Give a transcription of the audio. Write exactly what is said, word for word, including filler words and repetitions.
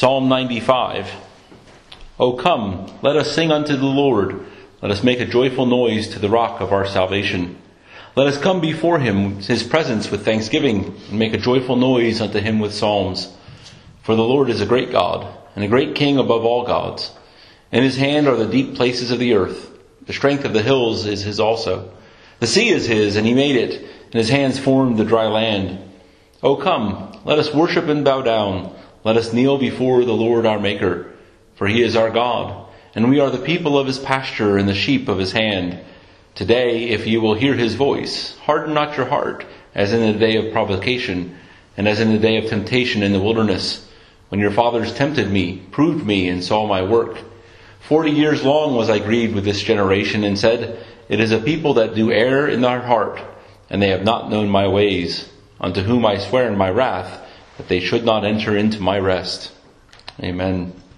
Psalm ninety-five. O come, let us sing unto the Lord. Let us make a joyful noise to the rock of our salvation. Let us come before him, his presence, with thanksgiving, and make a joyful noise unto him with psalms. For the Lord is a great God, and a great King above all gods. In his hand are the deep places of the earth. The strength of the hills is his also. The sea is his, and he made it, and his hands formed the dry land. O come, let us worship and bow down. Let us kneel before the Lord our Maker. For he is our God, and we are the people of his pasture and the sheep of his hand. Today, if you will hear his voice, harden not your heart, as in the day of provocation, and as in the day of temptation in the wilderness, when your fathers tempted me, proved me, and saw my work. Forty years long was I grieved with this generation, and said, It is a people that do err in their heart, and they have not known my ways, unto whom I swear in my wrath, that they should not enter into my rest. Amen.